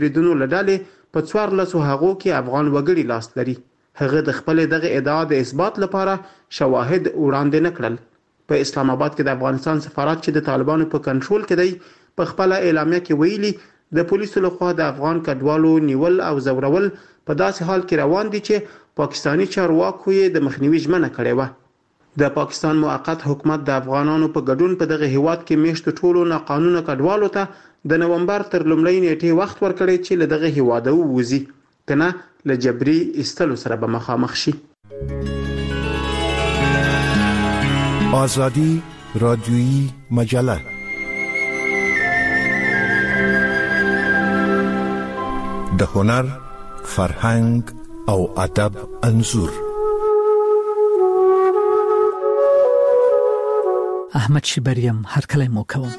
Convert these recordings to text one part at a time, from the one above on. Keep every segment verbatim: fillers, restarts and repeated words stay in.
بریدونو لړلې په څوارلسو هغو کې افغان وګړي لاس لري. هغه د خپل دغه ادعا د اثبات لپاره شواهد وړاندې نکړل. په اسلام آباد کې د افغانستان سفارت چې د طالبانو په کنټرول کې دی په خپل اعلامیه کې ویلي د پولیسو لخوا د افغان کډوالو نیول او زورول په داسې حال کې روان دي چې پاکستانی چارواکو یې د مخنیوي ژمنه کړې وه. د پاکستان موقت حکومت د افغانانو په ګډون په دغه هیواد کې میشتو ټولو ناقانونه کډوالو ته د نومبر تر لومړۍ نیټې وخت ورکړی چې له دغه هیواده ووځي، کنه له جبري ایستلو سره به مخامخ شي. آزادی رادیویی مجله د هنر، فرهنګ او ادب انځور. احمد شیبریم هر کله مو کوم.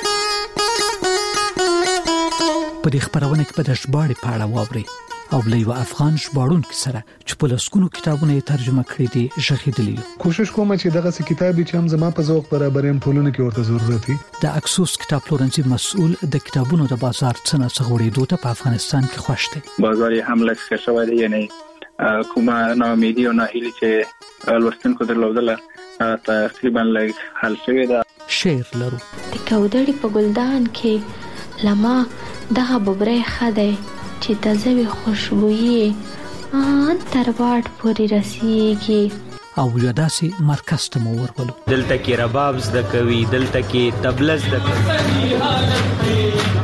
په دې خبرونه کې په د ژباړې په اړه واوري او بلې و افغان ژباړونکو سره چې په لسګونو کتابونه یې ترجمه کړي دي ژغېدلي. کوشش کوم چې دغه کتابي چې هم زما په ذوق برابر هم ټولونه کې ورته ضرورت دي. د اکسوس کتاب پلورنځي مسؤل د کتابونو د بازار څنګه څغړېدو ته په افغانستان کې خوښ دی. بازار یې هم لږ ښه شوی دی، یعنی کومه ناامیدي او ناهیلي چې لوستونکو درلودله تقریبا لږ حل شوې ده. شعر لرو. د کودړي په ګلدان کې لما دغه ببرې خده چې تازه خوشبويي ان تر واټ پورې رسیږي. او یو داسې مرکز ته مو ورولو. دلته کې رباب زده کوي، دلته کې طبله زده کوي.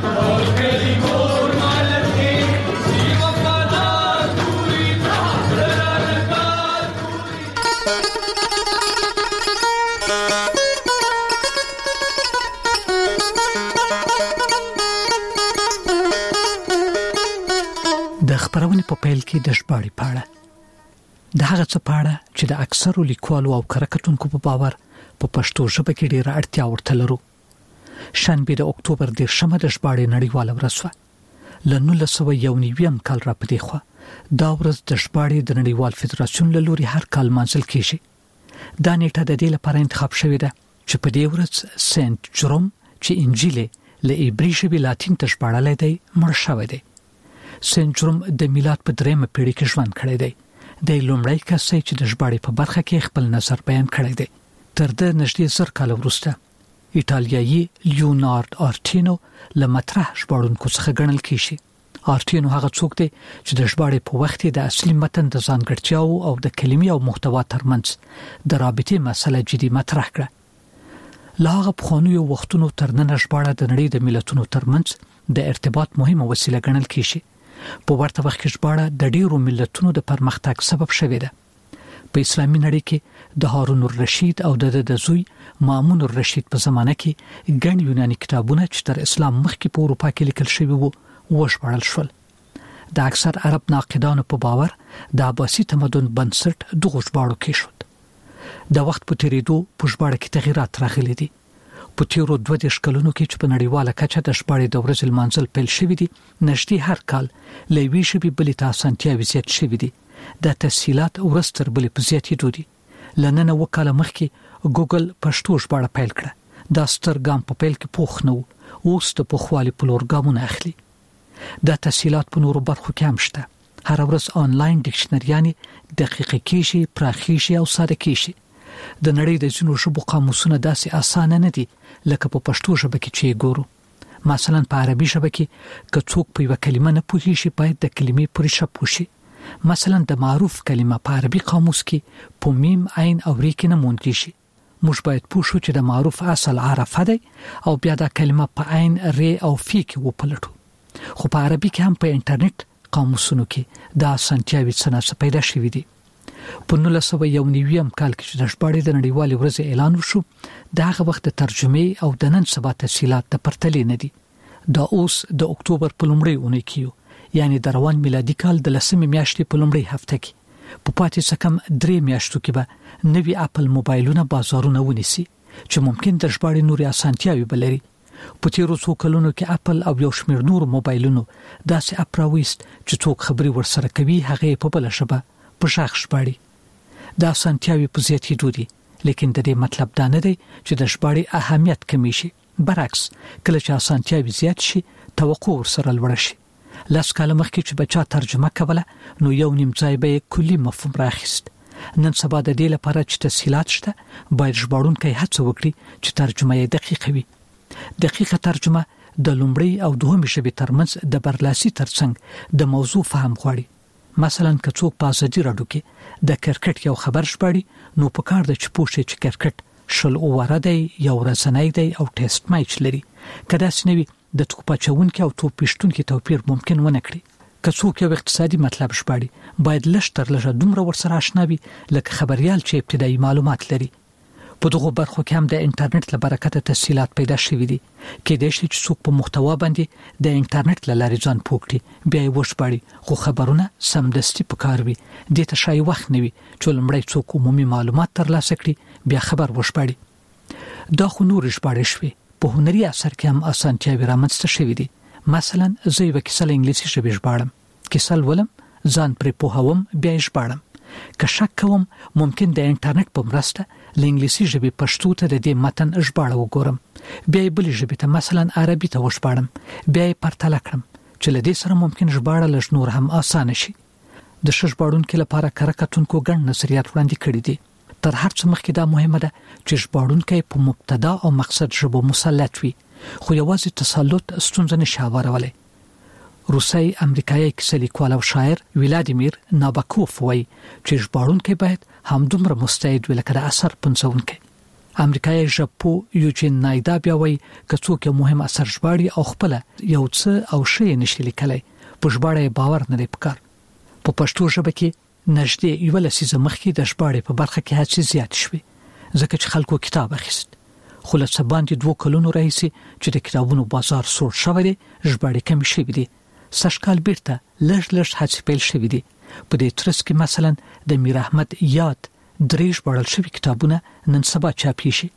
د خبرونې په پیل کې د ژباړې په اړه د هغه څه په اړه چې د اکثرو لیکوالو او کارکتونکو په باور په پښتو ژبه کې ډېره اړتیا ورته لرو. شنبه د اکتوبر دیرشمه د ژباړې نړیواله ورځ وه. له نولس سوه یو نوي کال را پدې خوا دا ورځ د ژباړې د نړیوال فدراسیون له لوري هر کال مانځل کیږي. دا نیټه د دې لپاره انتخاب شوې ده چې په دې ورځ سنت جروم چې انجیل له عبري ژبې لاتین ته ژباړلی دی مړ شوی دی. سنت جروم د میلاد په دریمه پیړۍ کې ژوند کړی دی. د لومړی کس چې د ژباړې په برخه کې خپل نظر بیان کړی دی. تر د نږدې زر کال وروسته ایټالیایي لیونارد آرټینو له مطرح ژباړونکو څخه ګڼل کیږي. آرټینو هغه څوک دی چې د ژباړې په وخت د اصلي متن د ځانګړتیاو او د کلمې او محتوا ترمنځ د رابطې مسله جدي مطرح کړه. له هغه پخوانیو وختونو تر نن ژباړه د نړۍ د ملتونو ترمنځ د ارتباط مهمه وسیله ګڼل کیږي. په ورته وخت کې ژباړه د ډیرو ملتونو د پرمختګ سبب شوې ده. په اسلامي نړۍ کې د هارون الرشید او د د زوی مامون الرشید په زمانه کې ګڼ یوناني کتابونه چې تر اسلام مخکې په اروپا کې لیکل شوي وو وژباړل شول. د اکثر عرب ناقدانو په باور د عباسي تمدن بنسټ دغه ژباړو کې شو. د وخت په تیریدو په ژباړه کې تغیرات راغلي دي. په تیرو دوه دېرش کلونو کې چې په نړیواله کچه د ژباړې د ورځې لمانځل پیل شوي دي، نږدې هر کال له یوې ژبې بلې ته اسانتیاوې زیات شوي دي. د تسهیلات ورځ تر بلې په زیاتېدو دي. له نن اوه کاله مخکې ګوګل پښتو ژباړه پیل کړه. دا ستر ګام په پیل کې پوخ نه و، اوس د پوخوالي په لور ګامونه اخلي. دا تسهیلات په نورو برخو کې هم شته. هر ورځ آنلاین ډکشنریانې دقیقه کېږي، پراخېږي او ساده کېږي. د نړۍ د ځینو ژبو قاموسونه داسې اسانه نه دي لکه په پښتو ژبه کې چې ګورو. مثلا په عربي ژبه کې که څوک په یو کلمه نه پوهیږي باید د کلمې پورې ښه پوه شي. مثلا د معروف کلمه په عربي قاموس کې په میم عین او ری کې نه موندل شي. موږ باید پوه شو چې د معروف اصل عرفه دی او بیا دا کلمه په عین ری او فی کې وپلټو. خو په عربي کې هم په انټرنیټ قاموسونو کې دا اسانتیاوې څنګه پیدا شوې دي. په نولس سوه یو نوي کال کې چې د ژباړې د نړیوالې ورځې اعلان وشو، د هغه وخت د ترجمې او د نن سبا تسهیلات د پرتلې نه دي. دا اوس د اکتوبر په لومړۍ اونۍ کې، یعنی د روان میلادي کال د لسمې میاشتې په لومړۍ هفته کې، په پاتې څه کم درې میاشتو کې به نوي اپل موبایلونه بازارونه ونیسي چې ممکن د ژباړې نورې اسانتیاوې بلري. په تیرو څو کلونو کې اپل او یو شمېر نور موبایلونو داسې اپ راویست چې څوک خبرې ورسره کوي هغه په بل ژبه په ژغ ژباړي. دا اسانتیاوې په زیاتېدو دي، لیکن د دې مطلب دا نه دی چې د ژباړې اهمیت کمی شي. برعکس، کله چې اسانتیاوې زیات شي توقع ورسره لوړ شي. لاس کاله مخکې چې بچا ترجمه کوله نو یو نیم ځای به کلی مفهوم راخیست. نن سبا د دې لپاره چې تسهیلات شته باید ژباړونکي هڅه وکړي چې ترجمه یې دقیقه وي. دقیقه ترجمه د لومړی او دوهمې ژبې ترمنځ د برلاسي ترڅنګ د موضوع فهم غواړي. مثلا که څوک په ازادي راډیو کې د کرکټ یو خبر ژباړي نو په کار د چې پوه شي چې کرکټ شل اووره دی یو ورځنی دی او ټیسټ میچ لري. که داسې نه وي د توپ اچونکي او توپ پیشتونکي توپیر ممکن ونه کړي. که څوک یو اقتصادي مطلب ژباړي باید لږ تر لږه دومره ورسره آشنا وي لکه خبريال چې ابتدایي معلومات لري. په دغه برخو کې هم د انټرنیټ له برکته تسهیلات پیدا شوي دي. کېدای شي چې څوک په محتوا باندې د انټرنیټ له لارې ځان پوه کړي بیا یې وژباړي خو خبرونه سمدستي پکار وي. دې ته شای وخت نه وي چې لومړی څوک عمومي معلومات ترلاسه کړي بیا خبر وژباړي. دا خو نور ژباړې شوي. په هنري اثر کې هم اسانتیاوې رامنځته شوي دي. مثلا زه یو کیسه له انګلیسي ژبې ژباړم، کیسه لولم، ځان پرې پوهوم، بیا یې ژباړم. که شک کوم ممکن د انټرنیټ په مرسته له انګلیسي ژبې پښتو ته د دې متن ژباړه وګورم، بیا یې بلې ژبې ته مثلا عربي ته وژباړم، بیا یې پرتله کړم چې له دې سره ممکن ژباړه لږ نور هم اسانه شي. د ښه ژباړونکي لپاره کره کتونکو ګڼ نظریات وړاندې کړي دي. تر هر څه مخکې دا مهمه ده چې ژباړونکی په مبتدا او مقصد ژبو مسلط وي، خو یوازې تسلط ستونزه نشي هوارولی. روسي امریکایي کیسه لیکوال او شاعر ولادیمیر ناباکوف وایي چې ژباړونکی باید همدومره مستعد وي لکه د اثر پنځونکی. امریکایي ژبپو یوجین نایدا بیا وایي که څوک یو مهم اثر ژباړي او خپل یو څه او شی نشي لیکلی په ژباړه باور نه لري پکار. په پښتو ژبه کې نږدې یو لسیزه مخکې د ژباړې په برخه کې هڅې زیات شوې ځکه چې خلکو کتاب اخیست. خو له څه باندې دوه کلونو راهیسې چې د کتابونو بازار سوړ شوی دی ژباړې کمې شوې دي. سږ کال بیرته لږ لږ هڅې پیل شوې دي. په دې ترڅ کې مثلا د میر احمد یاد درې ژباړل شوي کتابونه نن سبا چاپی شي.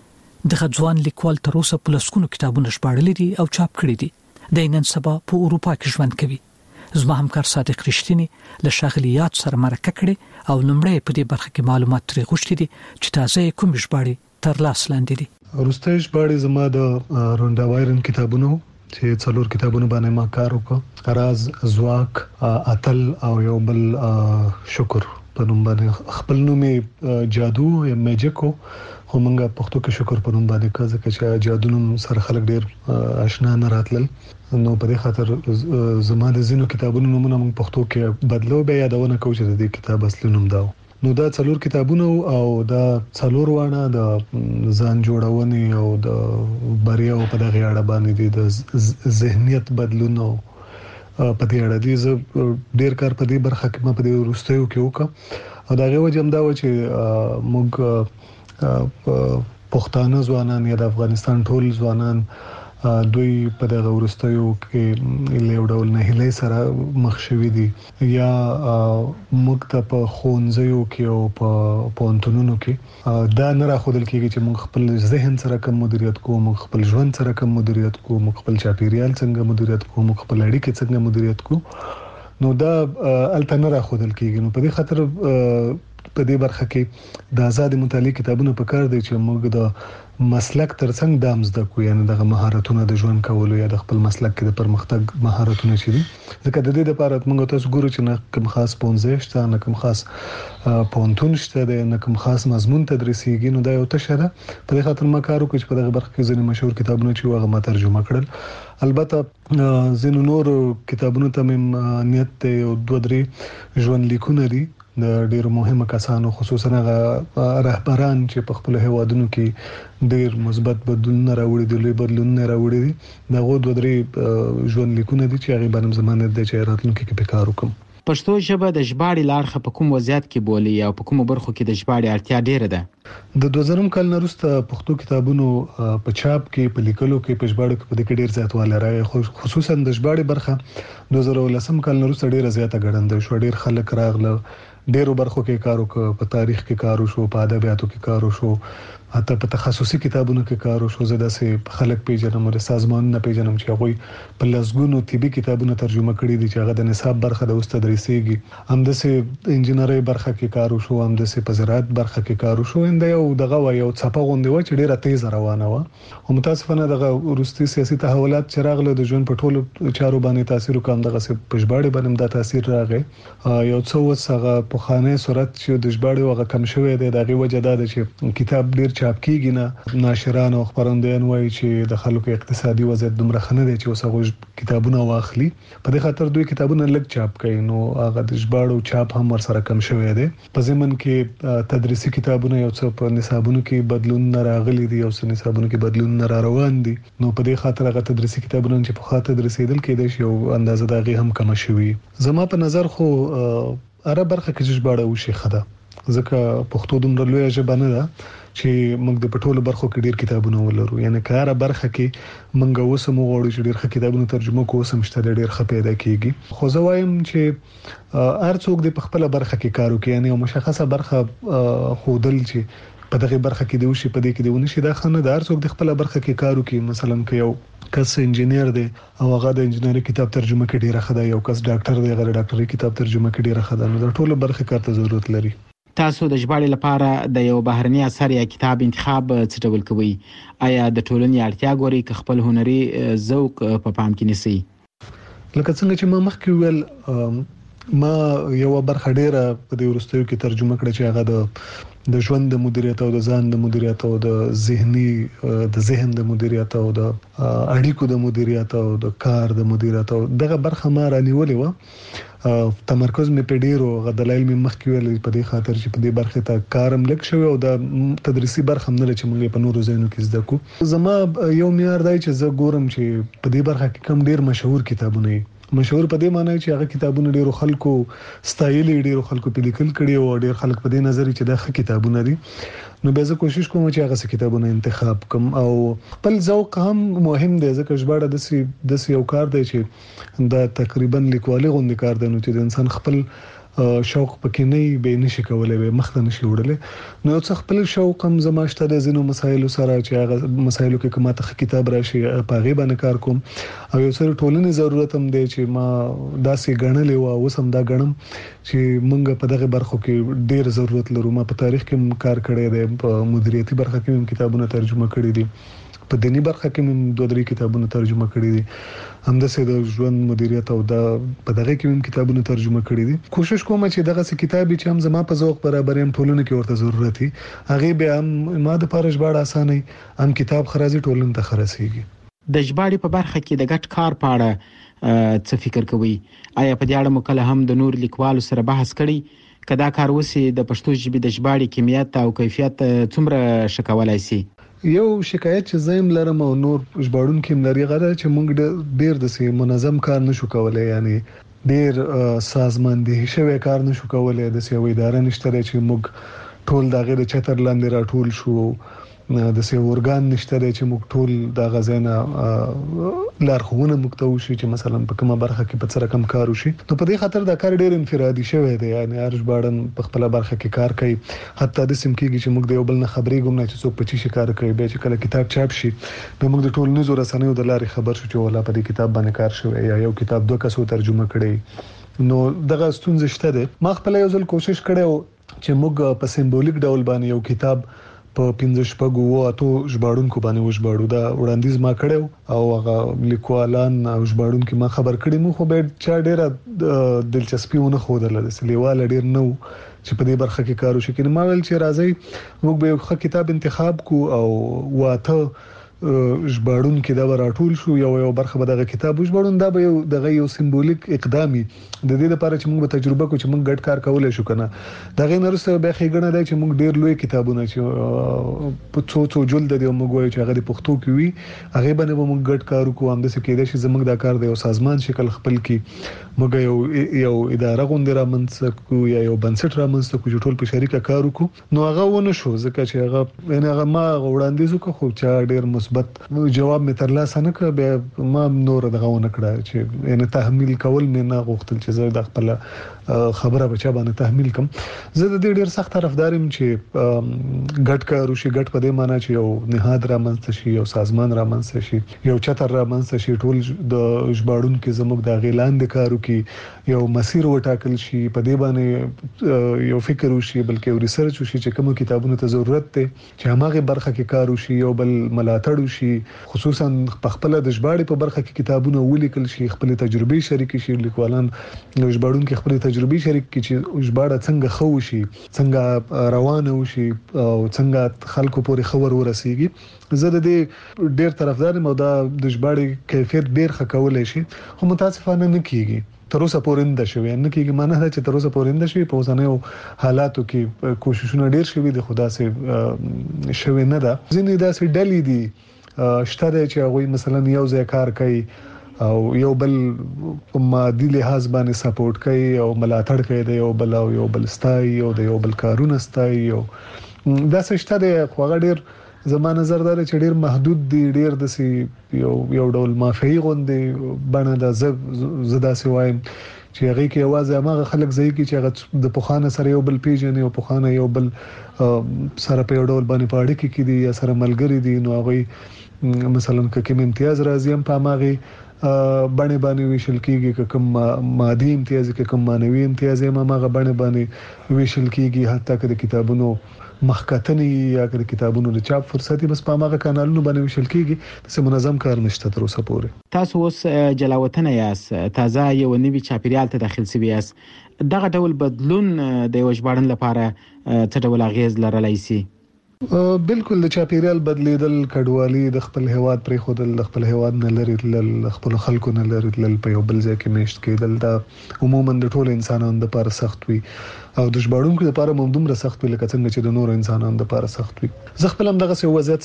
دغه ځوان لیکوال تر اوسه په لسګونو کتابونه ژباړلي دي او چاپ کړي دي. د نن سبا په اروپا کې ژوند کوي. زما همکار صادق رښتینی له ښاغلي یاد سره مرکه کړې او لومړی په دې برخه کې معلومات ترې غوښتي دي چې تازه کوم ژباړې تر لاس لاندې دي. وروسته ژباړې زما د رونډا وایرن کتابونو چې څلور کتابونه باندې ما کار وکړ، راز، ځواک، اتل او یو بل شکر په نوم باندې. خپل نوم جادو یا میجیکو خو مونږه پښتو کې شکر په نوم باندې کړ ځکه چې جادو سره خلک ډیر آشنا نه راتلل. نو په دې خاطر زما د زینو کتابونو نومونه مونږ پښتو کې بدلو به یادونه کوو چې د دې کتاب اصلي نوم دا. نو دا څلور کتابونه او دا څلور وانه د ځان جوړونې او د بریا په دغه اړه باندې د ذهنیت بدلون او په دې اړه دي. زه ډیر کار په دې برخه کې ما په دې وروستیو کې وکړ او دا غوښه جام دا و چې موږ پښتانه ځوانان یا د افغانستان ټول ځوانان دوی په دغه ورستیو کې له ډول نه هلي سره مخ شوي دي یا موږ ته په خونځیو کې او په پونتونونو کې دا نه راخودل کېږي چې موږ خپل ذهن سره کوم مدیریت کوو، موږ خپل ژوند سره کوم مدیریت کوو، موږ خپل چاپیریال څنګه مدیریت کوو، موږ خپل اړیکې څنګه مدیریت کوو. نو دا الته نه راخودل کېږي. نو په دې خاطر په دې برخه کې د آزاد مطالعه کتابونو په کار دی چې موږ د مسلک ترڅنګ د امزده کو یعنی د مهارتونو د ژوند کولو یا د خپل مسلک کې د پرمختګ مهارتونه چې دي. ځکه د دې لپاره موږ تاسو ګورو چې نه کوم خاص پونځه شته، نه کوم خاص پونتون شته، نه کوم خاص مضمون تدریسيږي. نو دا یو تشه ده. په دې خاطر ما کار وکړ چې په دغه برخه کې ځینې مشهور کتابونه چې هغه ما ترجمه کړل. البته ځینې نور کتابونو ته مې نیت ته یو دوه درې ژوند لیکونه دي د ډیرو مهمه کسانو، خصوصا هغه رهبران چې په خپل هیوادونو کې ډیر مثبت بدلون راوړي دي، لوی بدلون راوړي دي. دا غو دوه درې ژوند لیکونه دي چې هغه باندې زمانه د چیراتونکو کې په کار وکم. پښتو ژبه د ژباړې لارښه په کوم وضعیت کې بولي او په کومو برخو کې د ژباړې اړتیا ډیره ده؟ د دوه زره کال نه وروسته پښتو کتابونو په چاپ کې په لیکلو کې په ژباړه کې په دې کې ډیر زیاتوالی راغی، خصوصا د ژباړې برخه دوه زره لسم کال نه وروسته ډیره زیاته ګړندۍ شو. ډیر خلک راغله، ډیرو برخو کې کار وکړ، په تاریخ کې کار وشو، په ادبیاتو کې کار وشو، حتی په تخصصي کتابونو کې کار وشو. زه داسې خلک پیژنم او سازمانونه پیژنم چې هغه په لسګونو طبي کتابونه ترجمه کړي دي چې هغه د نصاب برخه د اوس تدریسيږي. هم داسې انجینرۍ برخه کې کار وشو، هم داسې په زراعت برخه کې کار وشو. انده یو دغه یو څپه غونډه و چې ډیره تیز روانه و. او متاسفانه دغه ورستي سیاسي تحولات چې راغله د ژوند په ټولو چارو باندې تاثیر وکړ. دغه څه په ژباړې باندې دا تاثیر راغی. یو څو وسغه په خانه صورت چې د ژباړې وغه کم شوی دی. دغه وجه دا ده چې کتاب ډیر چاپ کیږي نه. ناشران او خبرندویان وایي چې د خلکو اقتصادي وضعیت دومره ښه نه دی چې وسغه کتابونه واخلي. په دې خاطر دوی کتابونه لږ چاپ کوي. نو هغه د ژباړو چاپ هم ورسره کم شوی دی. په ضمن کې تدریسي کتابونه یو څه په نصابونو کې بدلون راغلي دي، او څه نصابونو کې بدلون را روان دي. نو په دې خاطر هغه تدریسي کتابونه چې په خاطر تدریسیدل کېدای شي او اندازه دغه هم کم شوي. زما په نظر خو اره برخه کې ژباړه وشي خده، ځکه پښتو دومره لوی ژبه نه ده چې موږ د پټولو برخو کې ډیر کتابونه ولرو. یعنی کاره برخه کې موږ اوسم غوړو چې ډیر ښه کتابونه ترجمه کوو، سم شته ډیر ښه پیدا کیږي. خو زه وایم چې هر څوک د خپل برخه کې کار کوي، یعنی مشخصه برخه خودل چې په دغه برخه کې دی وشي په دې کې دی ونشي دا خنه دار څوک د خپل برخه کې کار کوي. مثلا که یو کس انجینیر دی او هغه د انجینری کتاب ترجمه کې ډیره خدای، یو کس ډاکټر دی هغه ډاکټري کتاب ترجمه کې ډیره خدای، نو د ټولو برخه کار ته ضرورت لري. تاسو د ژباړې لپاره د یو بهرني اثر یا کتاب انتخاب څه ډول کوئ؟ آیا د ټولنې اړتیا ګوري که خپل هنري ذوق په پام کې نیسئ؟ لکه څنګه چې ما مخکې ویل، ما یو برخه ډیره په دې ورستیو کې ترجمه کړه چې هغه د د ژوند د مدیریت او د ځان د مدیریت او د ذهني د ذهن د مدیریت او د اړیکو د مدیریت او د کار د مدیریت او دغه برخه ما رانیولې و. تمرکز مې په ډیرو غدلایل مې مخکې ویل په دې خاطر چې په دې برخه ته کارم لګ شوی او د تدریسي برخه هم نه چې موږ په نورو ځایونو کې زده کو. زما یو معیار دی چې زه ګورم چې په دې برخه کې کم ډیر مشهور کتابونه دي. مشهور په دې معنی چې هغه کتابونه ډیرو خلکو ستایلی، ډیرو خلکو په لیکل کړي او ډیر خلک په دې نظر چې دا ښه کتابونه دي. نو به زه کوشش کوم چې هغه کتابونه انتخاب کوم او خپل ذوق هم مهم دی، ځکه ژباړه د سي د سي یو کار دی چې دا تقریبا لیکوالي غوندي کار دی، نو چې د انسان خپل شوق پکې نه به نشي کولای، به مخته نشي وړلې. نو څه خپل شوق هم زماشته د زینو مسایلو سره چې هغه مسایلو کې کومه ته کتاب راشي په هغه باندې کار کوم. او یو سره ټولنې ضرورت هم دی چې ما داسې غنلې و او سم دا غنم چې مونږ په دغه برخو کې ډیر ضرورت لرو. ما په تاریخ کې کار کړی دی، په مدیریتي برخه کې هم کتابونه ترجمه کړي دي، په دینی برخه کې هم دوه درې کتابونه ترجمه کړي دي، همداسې د ژوند مدیریت او د په دغه کې هم کتابونه ترجمه کړي دي. کوشش کوم چې دغه څه کتابي چې هم زما په ذوق برابر هم ټولنه کې ورته ضرورت دي، هغه به هم ما د پاره ژباړه اسانه هم کتاب خرازي ټولنه ته خراسيږي. د ژباړې په برخه کې د ګډ کار په اړه څه فکر کوئ؟ آیا په دې اړه مو کله هم د نور لیکوالو سره بحث کړی؟ کدا کار وسی د پښتو ژبې د ژباړې کمیت او کیفیت څومره شکولای شي؟ یو شکایت چې زم لرم او نور ژباړونکو هم لري غواړي چې موږ ډیر د سي منظم کار نشو کولای، یعنی ډیر سازماندهي شوی کار نشو کولای. د سي ادارې نشته چې موږ ټول د غیر چتر لاندې راټول شو، د سي اورګان نشته چې موږ ټول د غزنه لارښوونه مکتو شي چې مثلا په کومه برخه کې په څه رقم کار وشي. نو په دې خاطر دا کار ډیر انفرادي شوی دی، یعنی هر ژباړن په خپل برخه کې کار کوي. حتی د سیم کېږي چې موږ د یو بل نه خبرې ګم نه چې څوک په چی کار کوي، به چې کله کتاب چاپ شي نو موږ د ټولنیزو رسنیو د لارې خبر شو چې ولا په دې کتاب باندې کار شوی یا یو کتاب دوه کسو ترجمه کړي. نو دغه ستونزه شته ده. ما خپل یو ځل کوشش کړو چې موږ په سمبولیک ډول باندې یو کتاب په پنځه شپږو او اتو ژباړونکو باندې وژباړو. دا وړاندیز ما کړو او هغه لیکوالان او ژباړونکو ما خبر کړي، مو خو به چا ډیره دلچسپي ونه خوده د سلیوال ډیر نو چې په دې برخه کې کار وشي. کله ما ویل چې راځي موږ به یو کتاب انتخاب کو او واته ژباړونکو دا راټول شو، یو یو برخه به دغه کتاب ژباړون، دا به یو دغه یو سمبولیک اقدامي د دې لپاره چې موږ به تجربه کو چې موږ ګډ کار کولای شو کنه. دغه نرسته به خېګنه دی چې موږ ډیر لوی کتابونه چې په څو څو جلد دی موږ وایو چې هغه د پښتو کې وي، هغه باندې به موږ ګډ کار وکړو. هم د څه کېدای شي زموږ دا کار دی او سازمان شکل خپل کې موږ یو یو اداره غونډه را منځ کو یا یو بنسټ را منځ کو چې ټول په شریکه کار وکړو. نو هغه ونه شو ځکه چې هغه یعنی هغه ما وړاندیز وکړو خو چې ډیر مثبت مثبت جواب می ترلاسه نه کړ بیا ما نور دغه ونه کړه چې یعنی تحمیل کول مې نه غوښتل چې زه د خپل خبره بچا باندې تحمیل کوم. زه د دې ډیر سخت طرفدار یم چې ګډ کار وشي. ګډ په دې معنی چې یو نهاد را منځ شي، یو سازمان را منځ شي، یو چتر را منځ شي، ټول د ژباړونکو زموږ د غیلان د کارو کې یو مسیر وټاکل شي، په دې باندې یو فکر وشي بلکې یو ریسرچ وشي چې کوم کتابونو ته ضرورت دی چې هغه برخه کې کار وشي، یو بل ملاتړ وشي، خصوصا په خپل د ژباړې په برخه کې کتابونه ولیکل شي، خپل تجربې شریک شي، لیکوالان د ژباړونکو خپل تجربې شریک کړي چې ژباړه څنګه خو شي، څنګه روانه وشي او څنګه خلکو پورې خبر ورسیږي. زه د دې ډیر طرفدار یم او دا د ژباړې کیفیت ډیر ښه کولای شي، خو متاسفانه نه کیږي. تر اوسه پورې نه شوی نه کیږي. معنی دا چې تر اوسه پورې نه شوی. په اوسنیو حالاتو کې کوششونه ډیر شوي دي، خدا سي شوی نه ده. ځینې داسې ډلې دي شته چې هغه مثلا یو ځای کار کوي او یو بل په مادي لحاظ باندې سپورټ کوي او ملاتړ کوي د یو بل او یو بل ستای او د یو بل کارونه ستای او دا څه شته د خو ډیر زما نظر دا چې ډیر محدود دي، ډیر د سي یو یو ډول مافیای غوندي بڼه د زدا سی وایم چې هغه کې आवाज هغه خلک ځای کې چې هغه د پوخانه سره یو بل پیژنې او پوخانه یو بل سره په یو ډول باندې پاړی کې کې دي یا سره ملګری دي، نو هغه مثلا کوم امتیاز راځي هم په ماغي باندې باندې ویشل کیږي، کوم مادي امتیاز کې کوم مانوي امتیاز هم هغه باندې باندې ویشل کیږي، حتی که د کتابونو مخکتنی یا که د کتابونو د چاپ فرصتي بس په هغه کانالونو باندې ویشل کیږي. څه منظم کار نشته تر اوسه پورې. تاسو اوس جلاوطن یاست، تازه یو نوی چاپیریال ته داخل شوی یاست، دغه ډول بدلون د یو ژباړن لپاره څه ډول اغیز لرلای شي؟ بالکل د چاپیریال بدلیدل، کډوالي، د خپل هواد پرې خودل، د خپل هواد نه لري تلل، خپل خلکو نه لري تلل، په یو بل ځای کې میشت کېدل، دا عموما د ټولو انسانانو لپاره سخت وي او د ژباړونکو لپاره هم دومره سخت وي لکه څنګه چې د نورو انسانانو لپاره سخت وي. زه خپل هم دغه وضعیت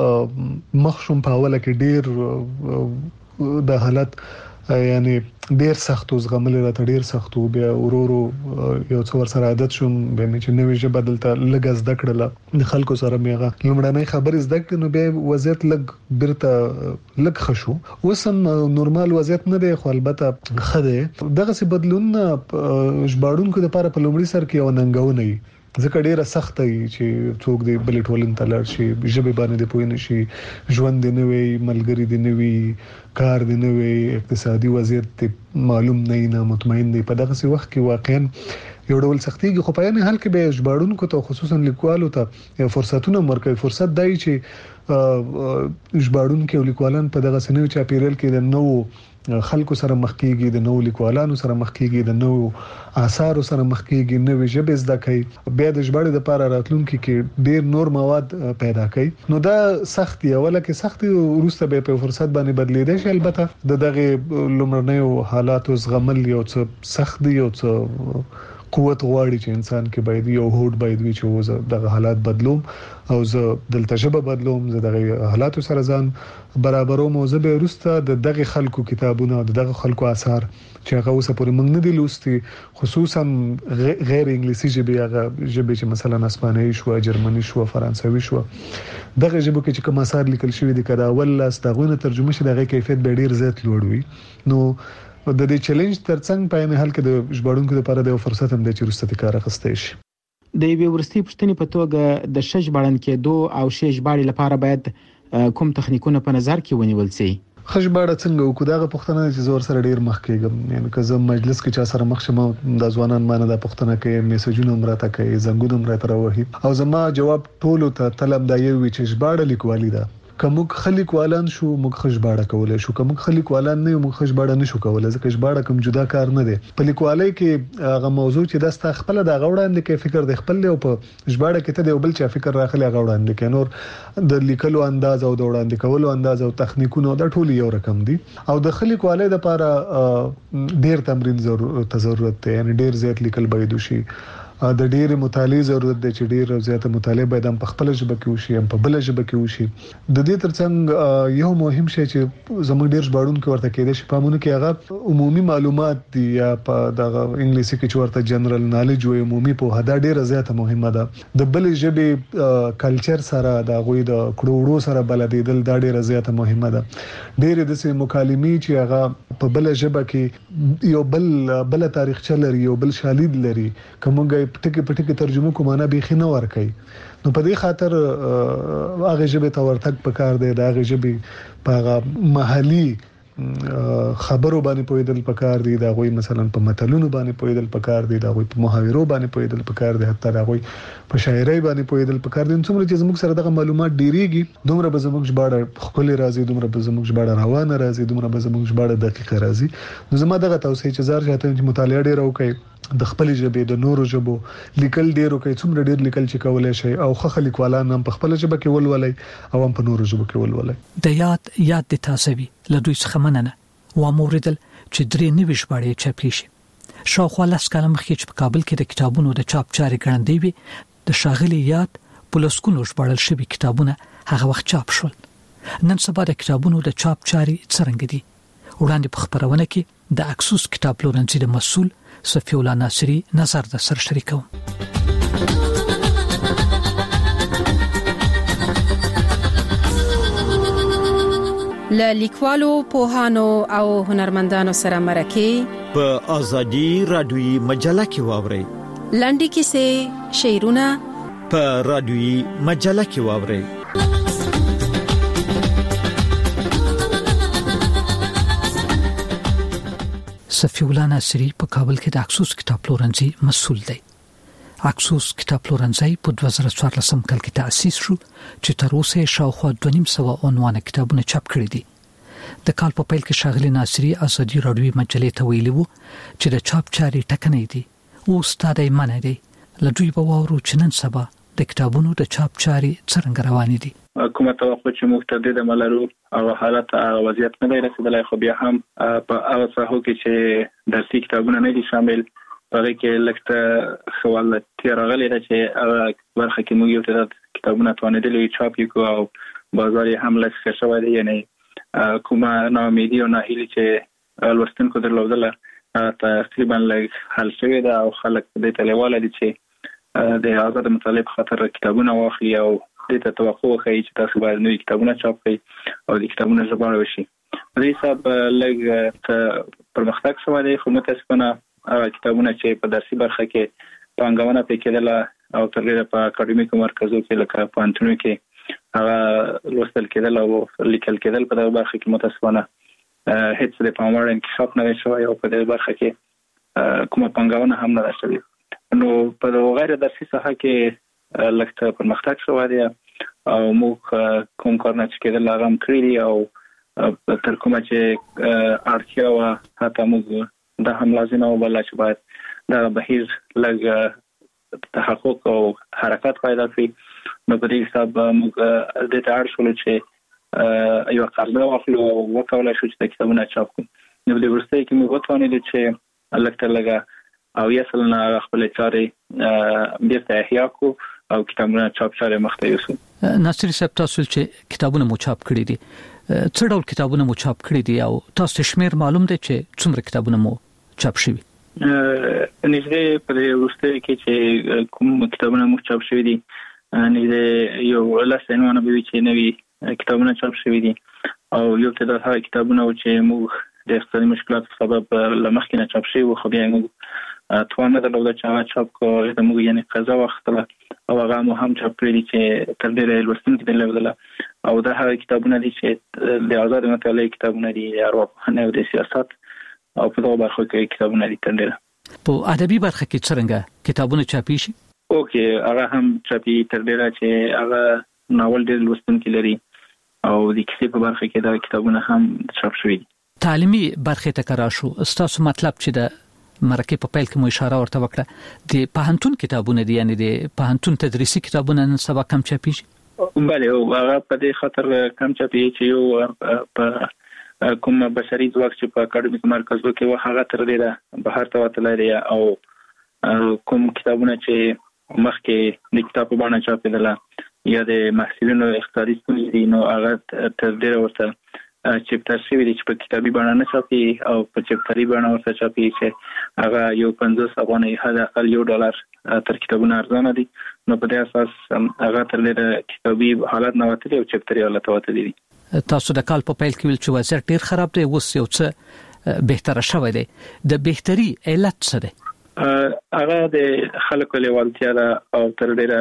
سره مخ شوم. په اوله کې ډیر د حالت یعنی ډیر سخت او زغمل راته ډیر سخت او بیا ورورو یو څو ور سره عادت شوم. به مې چې نوې ژبه دلته لږ زده کړله، د خلکو سره میغه لومړنۍ خبرې زده کړې، نو بیا وضعیت لږ بیرته لږ خشو. وسم نورمال وضعیت نه دی، خو البته خده دغه څه بدلون ژباړونکو لپاره په لومړي سر کې یو ننګونه وي، ځکه ډیره سخت وي چې څوک دې بل ټولن تلل شي، ژبه باندې د پوینه شي، ژوند دی نه وي، ملګری دی نه وي، کار دی نه وي، اقتصادي وضعیت معلوم نه نه مطمئن دی. په دغه وخت کې واقعا یو ډول سختيږي، خو په یانه حال کې به ژباړونکو ته خصوصا لیکوالو ته فرصتونه ورکوي. فرصت دی چې ژباړونکو او لیکوالان په دغه سنوي چاپیریال کې د نوو خلکو سره مخ کیږي، د نوو لیکوالانو سره مخ کیږي، د نوو آثارو سره مخ کیږي، نوې ژبه زده کوي، بیا د ژباړې لپاره راتلونکي کې ډیر نور مواد پیدا کوي. نو دا سخت دی، اوله کې سخت دی، وروسته به په فرصت باندې بدلیدای شي. البته د دغه لومړنیو حالاتو زغمل یو څه سخت دی، یو څه قوت غواړي چې انسان کې باید یو هوډ باید وي چې زه دغه حالات بدلوم او زه دلته ژبه بدلوم، زه دغه حالاتو سره ځان برابروم او زه به وروسته د دغه خلکو کتابونه او دغه خلکو آثار چې هغه اوسه پورې موږ نه دي لوستي، خصوصا غیر انګلیسي ژبه، هغه ژبه چې مثلا اسپانوي شو، جرمني شو، فرانسوي شو، دغه ژبه کې چې کوم آثار لیکل شوی دي کدا اول لاس دغه ترجمه شي، دغه کیفیت به ډیر زیات لوړ وي. نو د دې چیلنج ترڅنګ په نه حل کې د ژباړونکو لپاره د فرصت هم د چیرسته کار اخستې شي. د یوې ورستي پښتنې په توګه د شش ژباړن کېدو او شش ژباړې لپاره باید کوم تخنیکونه په نظر کې ونیول شي؟ خشباړه څنګه وکړه دغه پښتنه چې زور سره ډیر مخ کېږم، یعنی که زه مجلس کې چا سره مخ شمه د ځوانان مانه د پښتنه کې میسجونه مراته کوي، زنګونه مراته راوهي او زما جواب ټولو ته طلب دا یو چې ژباړه لیکوالي ده. کوم خلک والان شو موږ خشباړه کولای شو، کوم خلک والان نه موږ خشباړه نشو کولای، ځکه خشباړه کوم جدا کار نه دی. په لیکوالۍ کې هغه موضوع چې داسته خپل د غوړاندې کې فکر د خپل او په ژباړه کې ته د بل چا فکر راخلي غوړاندې کې نور د لیکلو انداز او د وړاندې کولو انداز او تخنیکونو د ټولو یو رقم دي او د خلکو والي لپاره ډیر تمرین ضرورت ضرورت دی، یعنی ډیر زیات لیکل باید وشي د ډېر مطالعه ضرورت دی چې ډېر زیاته مطالعه باید هم په خپل ژبه کې وشي هم په بل ژبه کې وشي. د دې ترڅنګ یو مهم شی چې زموږ ډېر ژباړونکو ورته کېده چې پامونه کې هغه عمومي معلومات دي یا په دغه انګلیسي کې چې ورته جنرال نالج وي عمومي په هدا ډېر زیاته مهمه ده. د بل ژبې کلچر سره د غوي د کړوړو سره بلدیدل دا ډېر زیاته مهمه ده. ډېر د سه مکالمې چې هغه په بل ژبه کې یو بل بل تاریخچه لري یو بل شالید لري کومه پټکی پټکی ترجمه کومانه به خنه ور کوي. نو په دې خاطر هغه ژبه ته ورتګ پکار دی د هغه ژبه په محلي خبرو باندې پویدل پکار دي دا غوي مثلا په متلونو باندې پویدل پکار دي دا غوي په محاورو باندې پویدل پکار دي حتی دا غوي په شاعرۍ باندې پویدل پکار دي. څومره چې زموږ سره دغه معلومات ډیریږي دومره به زموږ ژباړه خپل راځي دومره به زموږ ژباړه روانه راځي دومره به زموږ ژباړه دقیقه راځي. نو زما دغه توصیه چې زار چاته چې مطالعه ډیر وکړي د خپل ژبې د نورو ژبو لیکل ډیر وکړي څومره ډیر لیکل چې کولای شي او خخ لیکوالان هم په خپل ژبه کې ولولي او هم په نورو ژبو کې ولولي. د یاد یاد د تاسوي لدوی څخه مننه و موردل چې درې نوي ژباړې چاپی شي. شاوخوا لاس کلم مخکې چې په کابل کې د کتابونو د چاپ چارې ګړندې وي د شاغلي یاد پولیسکونو ژباړل شوی کتابونه هغه وخت چاپ شول. نن سبا د کتابونو د چاپ چارې څرنګه دي؟ وړاندې په خبرونه کې د اکسوس کتاب پلورنځي د مسؤل صفی الله ناصری نظر د سر شریکوم. له لیکوالو پوهانو او هنرمندانو سره مرکه په ازادي رادیوي مجله کې واوري. لنډي کیسې شعرونه په رادیوي مجله کې واوري. صفی الله ناصری په کابل کې د اکسوس کتاب پلورنځي مسؤل دی. اکسوس کتاب پلورنځي په دوه زره څوارلسم کال کې تأسیس شو چې تر اوسه شاوخوا دوه نیم سوه عنوان کتابونه چاپ کړي دي. د کال په پیل کې شاغلي ناصری ازادي رادیوي مجلې ته ویلي وو چې د چاپ چارې ټکنۍ دي او ستاده یې منع دي. لدوی په واورو چې نن سبا د کتابونو د چاپ چارې څرنګه روانې دي. کومه توقع چې مختدد ملرو او حالت او وضعیت نه دی رسیدلی خو بیا هم په هغه څه کې چې درسي کتابونه نه دي شامل هغه کې لکه سوال تیرغلې ده چې هغه برخه کې موږ یو تعداد کتابونه توانېدلې چاپ یو او بازار یې هم لږ ښه شوی دی. یعنی کومه ناامیدي او ناهیلي چې لوستونکو درلودله تقریبا لږ حل شوې ده او خلک دې ته لیواله دي چې د آزاد مطالعې په خاطر کتابونه واخلي او دې ته توقع وکړي چې تاسو باید نوې کتابونه چاپ کړئ او د کتابونو ژباړه وشي. په دې حساب لږ پرمختګ شوی دی خو متاسفانه هغه کتابونه چې په درسي برخه کې پانګونه پکې کېدله او تر ډېره په اکاډمیکو مرکزو کې لکه پوهنتونونو کې هغه لوستل کېدل او لیکل کېدل په دغه برخه کې متاسفانه هیڅ د پام وړ انکشاف نه شوی او په دې برخه کې کومه پانګونه هم نه شوې. نو په غیر درسي ساحه کې لکه پرمختګ شوی دی او موږ کوم کارونه چې کېدل هغه هم کړی دي او تر کومه چې اړتیا وه حتی موږ دا هم لازمه وبلله چې باید دغه بهیر لږ تحقق او حرکت پیدا کړي. نو په دې حساب موږ دې ته اړ شولو چې یوه قرضه واخلو او وکولی شو چې د کتابونه چاپ کړو. نو په دې وروستیو کې موږ وتوانېدو چې لږ تر لږه او یا سلنه خپلې چارې بیرته احیا کړو او کتابونه چاپ چارې مخته یوسو. ناصری صاحب تاسو چې کتابونه مو چاپ کړی دي څه ډول کتابونه مو چاپ کړی دي او تاسو شمیر معلوم دی چې څومره کتابونه مو چاپ شوي؟ نږدې په دې وروستیو کې چې کوم کتابونه مو چاپ شوي دي نږدې یو لس عنوانه به وي چې نوي کتابونه چاپ شوي دي او یو تعداد هغه کتابونه و چې موږ د اقتصادي مشکلاتو سبب له مخکې نه چاپ شوي وو خو بیا موږ توان نه درلوده چې هغه چاپ کړو. د موږ یعنې قضا واخیستله او هغه مو هم چاپ کړي دي چې تر ډېره یې لوستونکي درلودله او دا هغه کتابونه دي چې د آزاد مطالعې کتابونه دي د ارواپوهنې او د سیاست او په دغه برخو کې کتابونه دي تر ډېره. په ادبي برخه کې څرنګه کتابونه چاپي شي؟ اوکې هغه هم چاپي تر ډېره چې هغه ناول ډېر لوستونکي لري او د کیسې په برخه کې دا کتابونه هم چاپ شوي دي. تعلیمي برخه ته کرا شو ستاسو مطلب چې د مرکه په پیل کې مو اشاره ورته وکړه د پوهنتون کتابونه دي یعنی د پوهنتون تدریسي کتابونه نن سبا کم چاپي شي؟ بله او هغه په دې خاطر کم چاپي چې یو په کوم بشري ځواک چې په اکاډمیک مرکزو کې و هغه تر ډېره بهر ته وتلی دی او کوم کتابونه چې مخکې د کتاب په باندې چاپېدل یا د محصلینو اقتصادي ستونزې نو هغه تر ډیره ورته چپټر شوی دی چې په کتابي باندې نه چاپي او په چپټري باندې ورته چاپي چې هغه یو پنځوس افغانۍ حد اقل یو ډالر تر کتابونه ارزانه دي نو په دې اساس هغه تر ډیره کتابي حالت نه وتلی او چپټري حالت وتلی دي. تاسو د کال په پیل کې ویل چې وضعیت ډیر خراب دی اوس یو څه بهتره شوی دی د بهتري علت څه دی؟ هغه د خلکو لیوالتیا ده او تر ډیره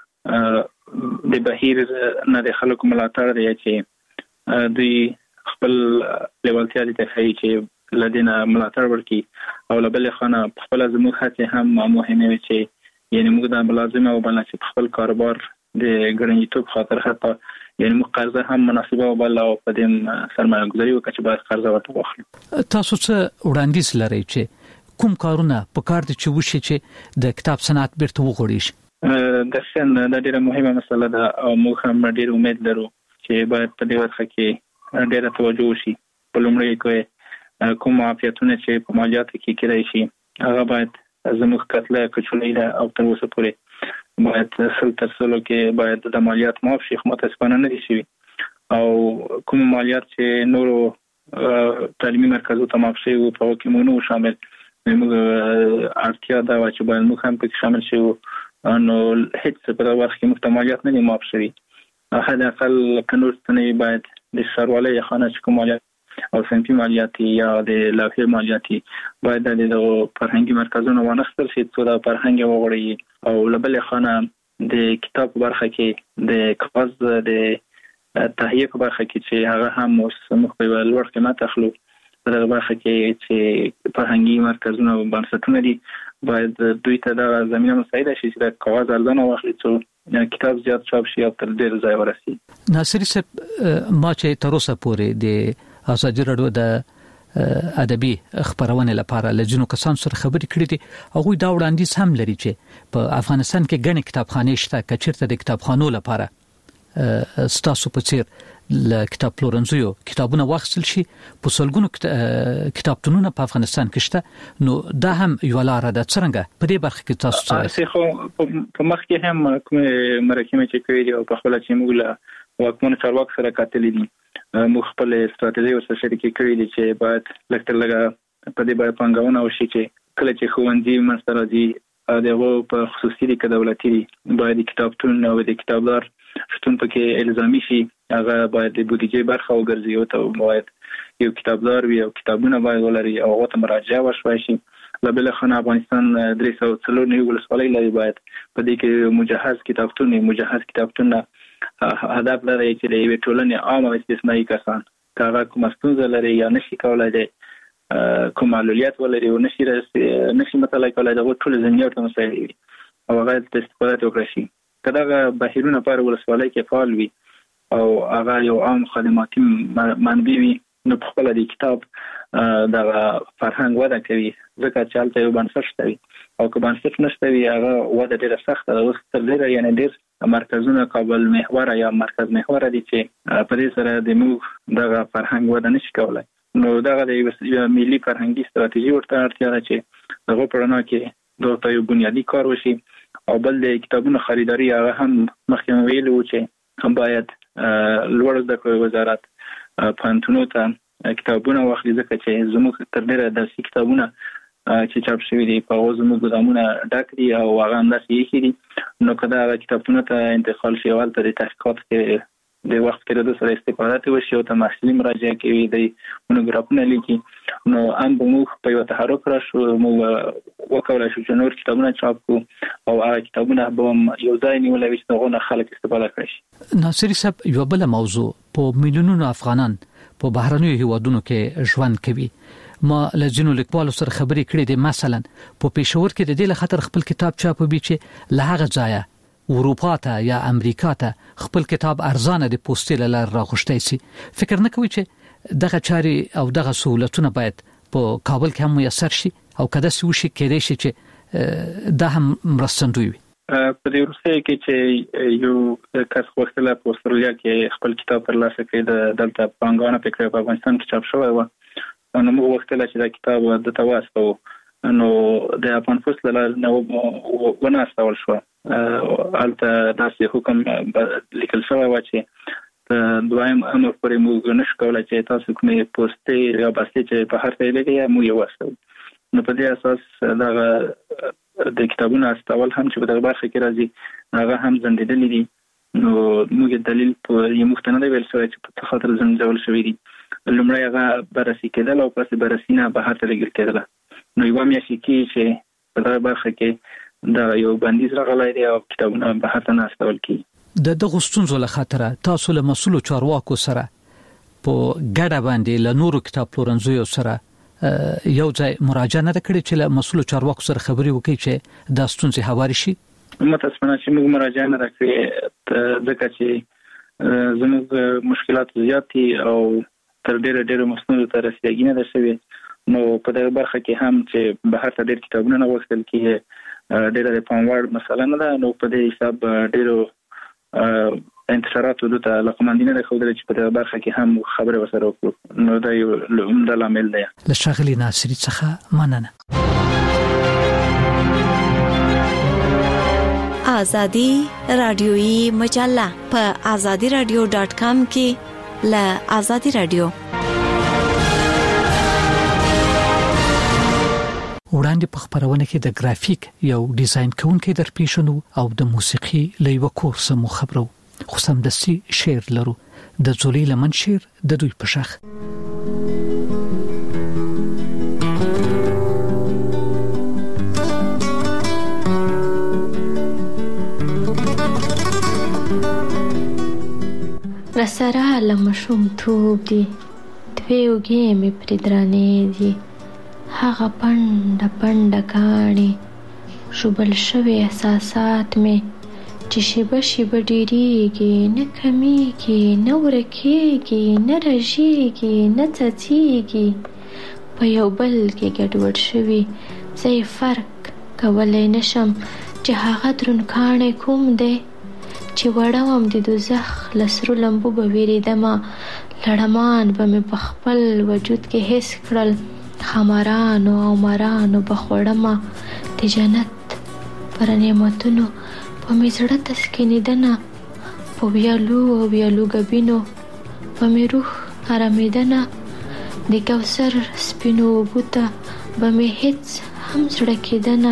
د بهیر نه د خلکو ملاتړ دی چې دوی خپل لیوالتیا دي ته ښایي چې لدینه ملاتړ ورکړي او له بلې خوا نه خپل زموږ هڅې هم مهمې وي چې یعنی موږ د ملازمه وبلنه چې خپل کاروبار د ګړنجیتوب خاطر حتی یعنی موږ قرضه هم مناسبه وبله او په دې سرمایه ګذاري وکړو چې باید قرضه ورته واخلو. تاسو څه وړاندیز لرئ چې کوم کارونه په کار دي چې وشي چې د کتاب صنعت بیرته وغوړي شي؟ د سن د ډیره مهمه مسله ده او موږ هم ډیر امید لرو چې باید په دې وخت کې ډیره توجه وشي. په لومړي کې کوم معافیتونه چې په مالیاتو کې کېدای شي هغه باید زموږ کتله کچولې او تر اوسه پورې باید سل تر سلو کې باید د مالیات معاف شي خو متاسفانه نه دي شوي او کوم مالیات چې نورو تعلیمي مرکزو ته معاف شوي په هغو کې موږ نه شامل موږ اړتیا دا وه چې باید موږ هم پکې شامل شو نو هیڅ په دغه وخت کې موږ ته مالیات نه دي معاف شوي حد اقل که نور ستنې باید د ښاروالۍ یا خانه چې کوم مالیات او صنفي مالیاتي یا د لوحې مالیاتي باید د دغو فرهنګي مرکزونو وانخیستل شي څو دا فرهنګ یې وغوړوي او له بلې خوا نه د کتاب په برخه کې د کاغذ د تهیه په برخه کې چې هغه هم اوس موږ په یوه لوړ قیمت اخلو په دغه برخه کې چې فرهنګي مرکزونه او بنسټونه دي باید دوی ته دا زمینه مساعده شي چې د کاغذ ارزانه واخلي څو کتاب زیات چاپ شي او تر ډیر ځای ورسي. ناصري صاحب ما چې تر اوسه پورې د ازادي راډیو د ادبي خبرونه لپاره لجنو کسان سره خبرې کړې دي هغه دا وړاندیز هم لري چې په افغانستان کې ګڼ کتابخانې شته کچیرته د کتابخانو لپاره ستاسو په څیر ل کتاب پلورنځیو کتابونه واخیستل شي په سلګونو کتابتونونه په افغانستان کې شته نو دا هم یو لار ده څنګه په دې برخه کې تاسو څه خو په مخ کې هم کوم مرکه چې کوي او په خپل چې موږ له واکمن چارواکو سره کتلې دي موږ خپل ستراتیژي ورسره شریکې کړې دي چې باید لکه لږه په دې باندې پنګونه وشي چې کله چې ښوونځي منځته راځي دغه په خصوصي دي که دولتي دي باید کتابتون او د کتابدار شتون پکې الزامي شي هغه باید د بودیجې برخه وګرځي او ته باید یو کتابدار وي او کتابونه باید ولري او هغه ته مراجعه وشوي شي. له بل خنه افغانستان درې سوه څلور نوي ولسوالۍ لري باید په دې کې مجهز کتابتون مجهز کتابتون هدف لري چې د یوې ټولنې عام او استثنایی کسان هغه کوم ستونزه لري یا نشي کولای دی کوم معلولیت ولري او نشي نشي مطالعه کولای دغه ټول ضمنیات مسایل وي او هغه د استفاده وکړي شي کله بهیرونه پر ولسوالۍ کې فعال وي او هغه یو عام خدماتي منبع وي نو په خپل د کتاب د فرهنګ وده کوي ځکه چې هلته یو بنسټ شته وي او که بنسټ نشته وي هغه وده ډېره سخته ده اوس تر ډېره یعنې ډېر مرکزونه کابل محوره یا مرکز محوره دي چې په دې سره د موږ دغه فرهنګ وده نشي کولی نو دغه د یوه ملي فرهنګي ستراتیژي ورته اړتیا ده چې دغه په رڼا کې دغه ته یو بنیادي کار وشي او بل د کتابونو خریداري هغه هم مخکې ویلي وو چې باید لوړ زده کړې وزارت پوهنتونونو ته کتابونه واخلي ځکه چې زموږ تر ډېره درسي کتابونه چې چاپ شوي دي په هغو زموږ ګودامونه ډک دي او هغه همداسې ایښي دي نو که دغه کتابتونونو ته انتقال شي او هلته د تحقیقاتو کې د وخت تېرېدو سره استفاده ترې وشي او ته محصلین مراجعه کوي د مونوګرافونه لیکي نو هم به موږ په یوه تحرک راشو موږ وکولی شو چې نور کتابونه چاپ کړو او هغه کتابونه به هم یو ځای نیولی وي چې د هغو نه خلک استفاده کړی شي. ناصري صاحب یوه بله موضوع په میلیونونو افغانان په بهرنیو هیوادونو کې ژوند کوي ما له ځینو لیکوالو سره خبرې کړې دي مثلا په پېښور کې د دې له خاطر خپل کتاب چاپوي چې له هغه ځایه اروپا ته یا امریکا ته خپل کتاب ارزانه د پوسټې له لارې راغوښتی شي فکر نه کوي چې دغه چارې او دغه سهولتونه باید په کابل کې هم میسر شي او که داسې وشي کېدای شي چې دا هم مرستندوی وي. په دې وروستیو کې چې یو کس غوښتله په استرالیا کې خپل کتاب ترلاسه کړي د دلته پانګونه فکر په افغانستان کې چاپ شوی و نو موږ غوښتله چې دا کتاب دلته واستوو نو د افغان پوسټ له نو ونه استول شو البته داسې حکم لیکل شوی و چې دویم امر پرې موږ نشو کولای چې تاسو کومې پوسټې یا بسې چې په هر ځای لګي مو یو واستو نو په دې اساس دا د کتابونو استول هم چې په دغه برخه کې راځي هغه هم ځندېدلې دي نو موږ دلیل په یو مختنه ویل شوی چې په خاطر ځنځول شوی دي لومړی هغه بررسي کېدل او پس بررسي نه به هر څه لګل کېدل نو یو مې شي کې چې په دغه برخه کې دا یو بندیز راغلی دی او کتابونه به هر څه نه استول کی د دغه ستونزو له خاطره تاسو له مسؤل چارواکو سره په ګډه باندې له نورو کتاب پلورنځیو سره یو ځای مراجعه نه کړې چې له مسؤل چارواکو سره خبري وکړي چې دا ستونزې هواري شي متاسفانه چې موږ مراجعه نه کړې ځکه چې زموږ مشکلات زیات دي او تر ډېره ډېره مستندو ته رسیدګي نه ده شوې نو په دغه برخه کې هم چې بهر ته ډېر کتابونه نه وغوښتل کېږي ډېره د پام وړ مسله نه ده نو په دې حساب ډېرو انتشاراتو دته لقماندینه ده خو د چې په دغه برخه کې هم خبره وسره وکړو نو دا یو عمده لامل دی له شاغلي ناصری څخه مننه آزادی رادیویی مجله په آزادی رادیو ډاټ کام کې له آزادی رادیو وړاندې په خبرونه کې د ګرافیک یو ډیزاین کوونکی در پیښنو او د موسیقي له یو کورس مو خبرو خو سم د سی شعر لرو د زولي لمن شعر د دوی په شخ رسره لمشوم توب دی دوی وګې مې پردرانې دي هغه پنډ پنډ کاڼي شوبل شوی احساسات مې چې شیبه شیبه ډېریږي نه کمیږي نه ورکیږي نه رژیږي نه څڅیږي په یو بل کې ګډوډ شوي زه یې فرق کولی نشم چې هغه دروند کاڼی کوم دی چې وړوم د دوزخ له سرو لمبو به ویرېدمه لړمان به مې په خپل وجود کې حس کړل خمارانو او مرانو بخوړمه د جنت پر نعمتونو په مې زړه تسکینېدنه په ویالو او ویالو ګبینو په مې روح ارامېدنه د کوثر سپینو اوبو ته به مې هېڅ هم زړه کېدنه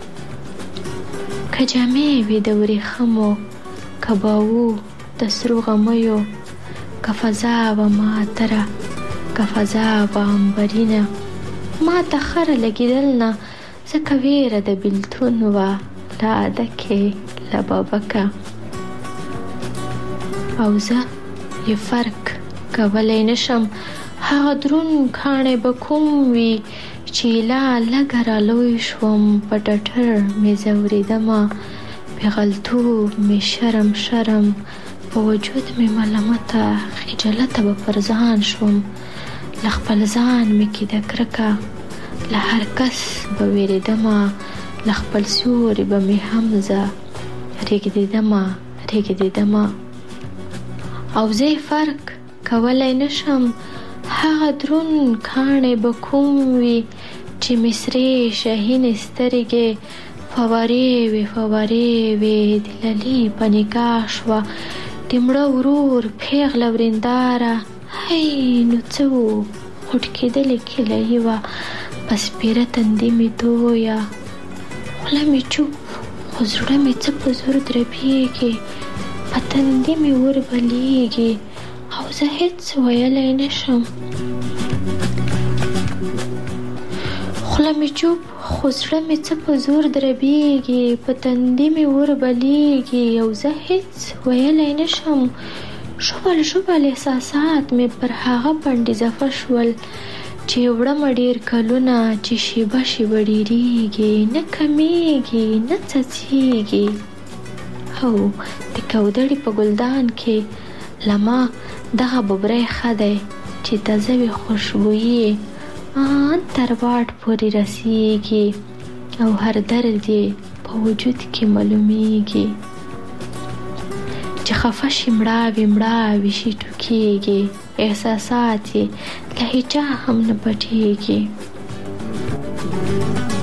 که جامې وي د ورېښمو که باو د سرو غمیو که فضا وه معطره که فضا وه عنبرینه ما ته خره لګېدل نه ځکه ویره د بېلتون وه له عدکې له بابکه او زه یې فرق کولی نشم هغه دروند کاڼی به کوم وي چې لا لږه رالوی شوم په ټټر مې ځورېدمه پېغلتوب مې شرم شرم په وجود مې ملامته خجالته به پر ځان شوم له خپل ځان مې کېده کرکه له هر کس به وېرېدمه له خپل سیوري به مې هم زه رېږدېدمه رېږدېدمه او زه یې فرق کولی نشم هغه دروند کاڼی به کوم وي چې مې سرې شهینې سترګې فوارې وې فوارې وې د للي په نکاح شوه د مړه ورور پېغله ورېنداره هی نو څه و غوټ کېدلې کیلهیي وه په سپېره تندي مې تویه خوله مې چوپ خو زړه مې څه په زور دربېږي په تندي مې وربلیږي او زه هېڅ ویلی نشم خوله مې چوپ خو زړه مې څه په زور دربېږي په تندي مې وربلیږي او زه هېڅ ویلی نشم شوبل شوبل احساسات مې پر هغه پنډې زفه شول چې وړمه ډېر کلونه چې شیبه شیبه ډېرېږي نه کمیږي نه څڅېږي او د کودړې په ګلدان کې له ما دغه ببری ښه دی چې تازه وي خوشبويي ان تر واټ پورې رسیږي او هر درد یې په وجود کې معلومیږي چې خفه شي مړاوي مړاوي شي ټوکېږي احساسات یې له هیچا هم نه پټېږي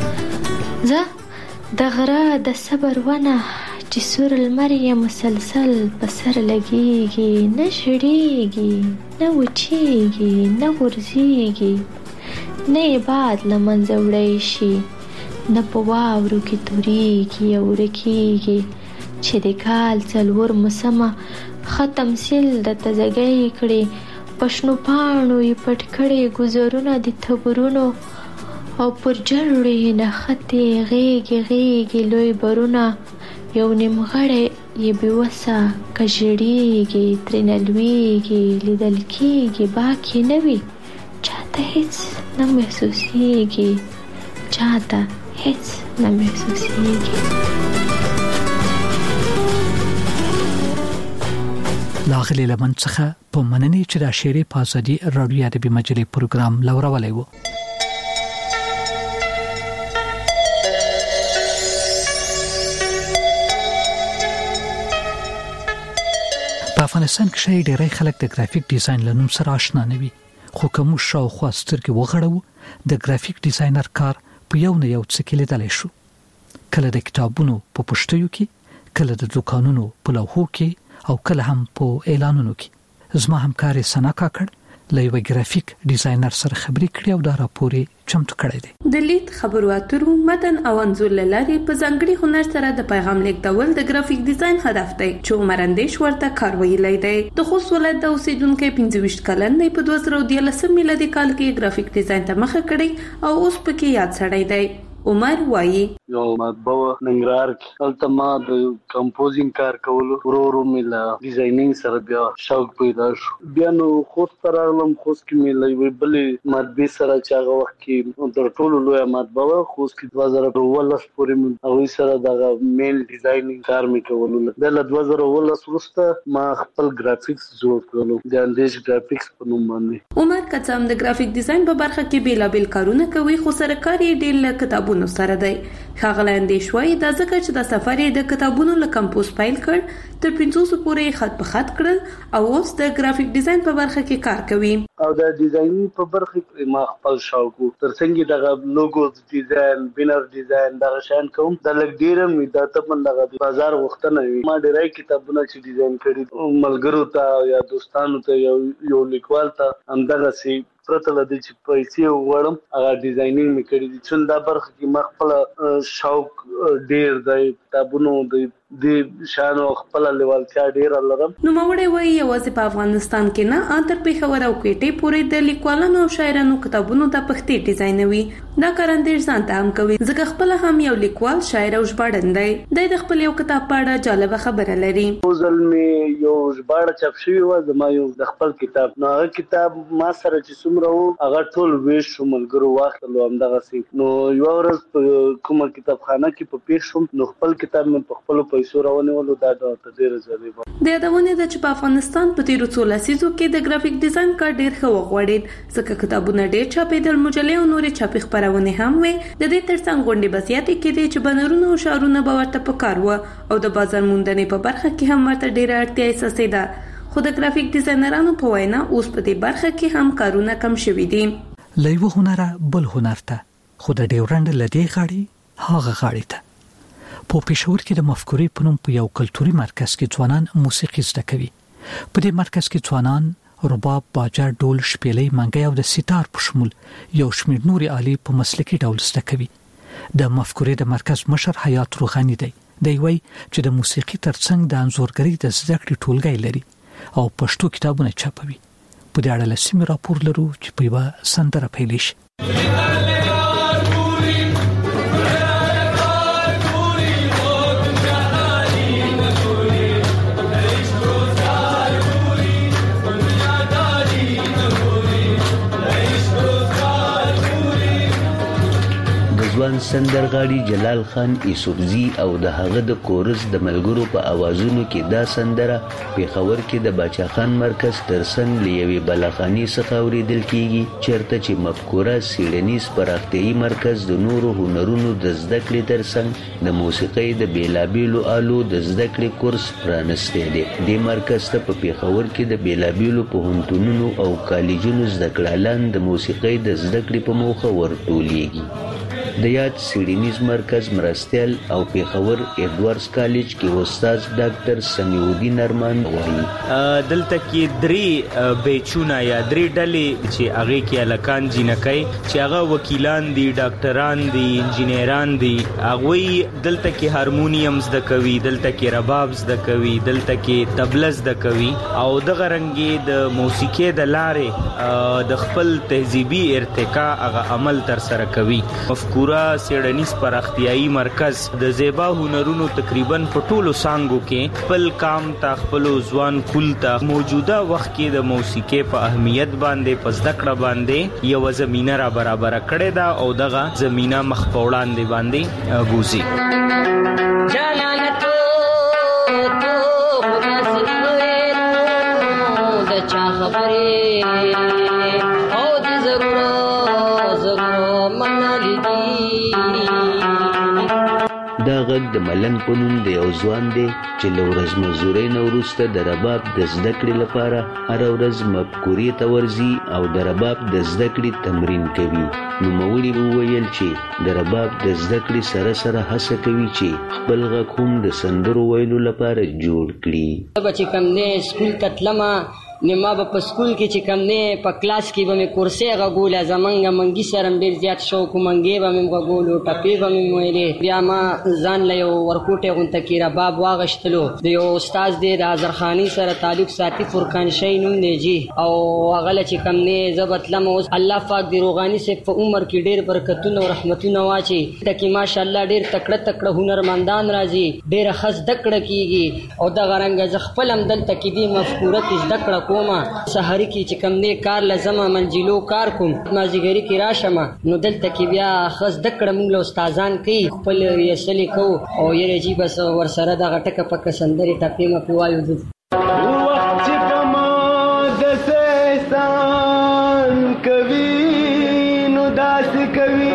زه د غره د صبر ونه چې سور لمر یې مسلسل په سر لګیږي، نه شړیږي نه وچیږي نه غورځیږي، نه یې باد له منځه وړی شي، نه په واورو کې توریږي او ورکیږي، چې د کال څلور موسمه ښه تمثیل د تازګۍ کړي، په شنو پاڼو یې پټ کړي ګذرونه د تبرونو، او پر جړو یې نښتې غیږې غیږې لوی برونه، یو نیمغړی یې بېوسه که ژړیږي ترېنه لویږي، لیدل کېږي باک یې نه وي، چاته هېڅ نه محسوسیږي، چاته هېڅ نه محسوسیږي. لاغلی لمن څخه په مننې چې د شعري په ازادي رادیو ادبي مجلې پروګرام لورولی و. په افغانستان کې شاید ډېری خلک د ګرافیک ډیزاین له نوم سره آشنا نه وي، خو که موږ شاوخوا سترګې وغړوو د ګرافیک ډیزاینر کار په یو نه یو څه کې لیدلی شو، کله د کتابونو په پوسټیو کې، کله د دوکانونو په لوحو کې، او کله هم په اعلانونو کې. زما همکار سنا کاکړ له یو ګرافیک ډیزاینر سره خبرې کړې او دا راپور چمتو کړی دی. د لید خبرو اترو متن او انځور لاري په ځانګړي هنر سره د پیغام لیږدول د ګرافیک ډیزاین هدف دی، چې عمر اندیش ورته کار ویلی دی. د خوست ولایت د اوسیدونکو پنځه ویشت کلن دی، په دوه زره دیارلسم میلادي کال کې ګرافیک ډیزاین ته مخه کړې او اوس پکې یاد سړی دی. عمر وایي یو مطبوع ننګرهار کې هلته ما د کمپوزینګ کار کولو، ورو ورو مې له ډیزاینینګ سره بیا شوق پیدا شو. بیا نو خوست ته راغلم. خوست کې مې له یوې بلې مطبعې سره چې هغه وخت کې تر ټولو لویه مطبعه وه، خوست کې دوه زره اوولس پورې مې هغوی سره دغه مین ډیزاینینګ کار مې کولو. بیا له دوه زره اوولس وروسته ما خپل ګرافیکس جوړ کړلو د اندیش ګرافیکس په نوم باندې. عمر که څه هم د ګرافیک ډیزاین په برخه کې بېلابېل کارونه کوي، خو سره کار یې ډېر له کتابونو سره دی. ښاغلی اندیش وایي دا ځکه چې دا سفر یې د کتابونو له کمپوز پیل کړ، تر پنځوسو پورې یې خط په خط کړل او اوس د ګرافیک ډیزاین په برخه کې کار کوي. او د ډیزاینینګ په برخه کې ما خپل شوق و، ترڅنګ دغه لوګوز ډیزاین، بینر ډیزاین، دغه شیان کوم. دا لږ ډېر مې دا تمن دغه بازار غوښتنه وي. ما ډېری کتابونه چې ډیزاین کړي ملګرو ته یا دوستانو ته یو یو لیکوال ته همدغسې پرته له دې چې پیسې وغواړم هغه ډیزاینینګ مې کړي دي، چې دا برخه کې ما خپل شوق ډېر دی، کتابونو د دې شیانو خپله لیوالتیا ډېره لرم. نوموړی وایي یوازې په افغانستان کې نه، ان تر پېښور او کوټې پورې د لیکوالانو او شاعرانو کتابونو ته پښتې ډیزاینوي. دا کار اندیش ځان ته هم کوي، ځکه خپله هم یو لیکوال، شاعر او ژباړن دی. دی د خپل یو کتاب په اړه جالبه خبره لري. یو ځل مې یو ژباړه چاپ شوې وه زما یو د خپل کتاب، نو هغه کتاب ما سره چې څومره و هغه ټول ویش شو، ملګرو واخلو همدغسې. نو یوه ورځ په کومه کتابخانه کې په پېښ شوم، نو خپل کتاب مې په خپلو پیسو راونیولو. دا ډېره جالبه د یادونې ده چې په افغانستان په تېرو څو لسیزو کې د ګرافیک ډیزاین کار ډېر ښه وغوړېد، ځکه کتابونه ډېر چاپېدل، مجلې او نورې چاپي خپرونې هم وې. د دې ترڅنګ غونډې به زیاتې کېدې چې بنرونه او شعارونه به ورته په کار وه، او د بازار موندنې په برخه کې هم ورته ډېره اړتیا احساسېده. خو د ګرافیک ډیزاینرانو په وینا اوس په دې برخه کې هم کارونه کم شوي دي. له یوه هنره بل هنر ته، خو د ډیورنډ له دې غاړې هغه غاړې ته. په پېښور کې د مفکورې په نوم په یو کلتوري مرکز کې ځوانان موسیقي زده کوي. په دې مرکز کې ځوانان رباب، باجه، ډول، شپېلۍ، منګی او د سیتار په شمول یو شمېر نورې آلې په مسلکي ډول زده کوي. د مفکورې د مرکز مشر حیات روغاني دی. دی وایي چې د موسیقي ترڅنګ د انځورګرۍ د زده کړې ټولګی لري او پښتو کتابونه چاپوي. په دې اړه له سیمې راپور لرو چې په یوه سندره پیل شي. ځوان سندرغاړي جلال خان یوسفزي او د هغه د کورس د ملګرو په اوازونو کې دا سندره پېښور کې د باچا خان مرکز ترڅنګ له یوې بلاخانې څخه اورېدل کېږي، چېرته چې مفکوره څېړنیز پراختیایي مرکز د نورو هنرونو د زده کړې ترڅنګ د موسیقۍ د بېلابېلو آلو د زده کړې کورس پرانستی دی. دې مرکز ته په پېښور کې د بېلابېلو پوهنتونونو او کالجونو زده کړهالان د موسیقۍ د زده کړې په موخه ورټولېږي. د یاد سیډینیز مرکز مرستیال او پیښور ایډورډز کالج کې استاد ډاکټر سمیع الدین ارمان وایي دلته کې درې بیچونه یا درې ډلې چې هغه کې الکان جنکای چې هغه وکیلان دي، ډاکټران دي، انجینران دي، هغه دلته کې هارمونیم زده کوي، دلته کې رباب زده کوي، دلته کې طبله زده کوي او دغه رنګي د موسیقي د لارې د خپل تهذیبي ارتقا هغه عمل تر سره کوي. مفکوره سیډنیز پراختیايي مرکز د زیبا هنرونو تقریبا په ټولو څانګو کې خپل کام ته خپل ځوان کول ته موجوده وخت کې د موسیقي په اهمیت باندې په زده کړه باندې یو زمينه را برابر کړې ده او دغه زمينه مخ په وړاندې باندې بوزي. دا غږ د ملنګ په نوم د یو ځوان دی چې له ورځ مزدورۍ نه وروسته د رباب د زده کړې لپاره هره ورځ مفکورې ته ورځي او د رباب د زده کړې تمرین کوي. نوموړي وویل چې د رباب د زده کړې سره سره هڅه کوي چې خپل غږ هم د سندرو ویلو لپاره جوړ کړي. بچې کم نه سکول ته تلمه نو ما به په سکول کې چې کم نه په کلاس کې به مې کورسې غږوله، زمونږ منګي سره م ډېر زیات شوق و، منګې به مې غږولو، ټپې به مې ویلې. بیا ما ځان له یو ورکوټې غونته کې رباب واغشتلو، د یو استاد دی د اظهرخاني سره تعلق ساتي، فرقان شی نوم دی جي، او هغه له چې کم نه زه به تلم. اوس الله پاک د روغاني صاحب په عمر کې ډېر برکتونه او رحمتونه واچي، دلته کې ماشاءالله ډېر تکړه تکړه هنرمندان راځي، ډېره ښه زده کړه کېږي او دغه رنګه زه خپل هم دلته کې دې مفکوره کې زده کړه کومه. سحری کې چې کم دې کار لازمه منجلو کار کوم، مازیګری کې راشم نو دلته کې بیا خاص د کړه موږ له استادان کوي خپل یې سلی کو او یې جی بس ور سره د غټه پک سندري ټپې م پیوایو د وخت چې په ما د سهسان کوي نو داس کوي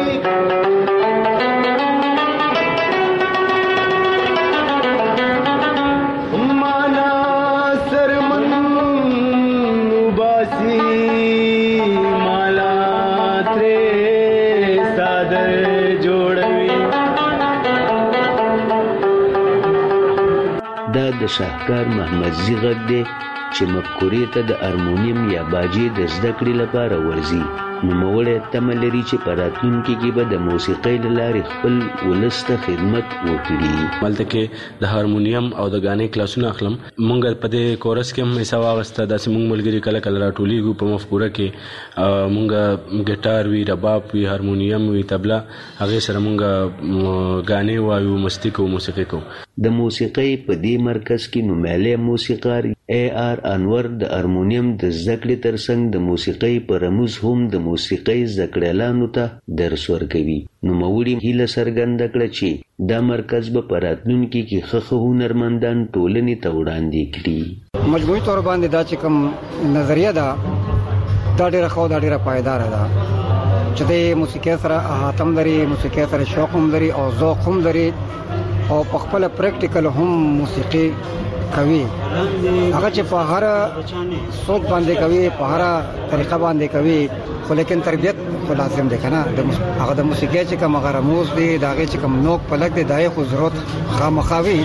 د شاهکار محمد زی غږ دی چې مفکورې ته د هارمونیم یا باجې د زده کړې لپاره ورځي. نوموړی تمه لري چې په راتلونکي کې به د موسیقۍ له لارې خپل ولس ته خدمت وکړي. هلته کې د هارمونیم او د غانې کلاسونه اخلم. مونږ په دې کورس کې هم حصه واخیسته. داسې مونږ ملګري کله کله راټولیږو په مفکوره کې، مونږ ګیټار وي، رباب وي، هارمونیم وي، طبله، هغې سره مونږ غانې وایو، مستی کوو، موسیقي کوو. د موسیقۍ په دې مرکز کې نومیالی موسیقار ای آر انور د هارمونیم د زده کړې ترڅنګ د موسیقۍ په رموز هم د موسیقۍ زده کړیالانو ته درس ورکوي. نوموړي هیله څرګنده کړه چې دا مرکز به په راتلونکي کې ښه ښه هنرمندان ټولنې ته وړاندې کړي. مجموعي طور باندې دا چې کوم نظریه ده دا ډېره ښه دا ډېره پایداره ده چې د موسیقۍ سره احاطه هم لري، موسیقۍ سره شوق هم لري او ذوق هم لري او په خپل پریکټیکل هم موسیقي کوي. هغه چې په هر سوچ باندې کوي، په هر طریقه باندې کوي، خو لیکن تربیت خو لازم دی کنه. هغه د موسیقۍ چې کوم هغه رموز دی، د هغې چې کوم نوک پلک دی، د هغې خو ضرورت خامخا وي.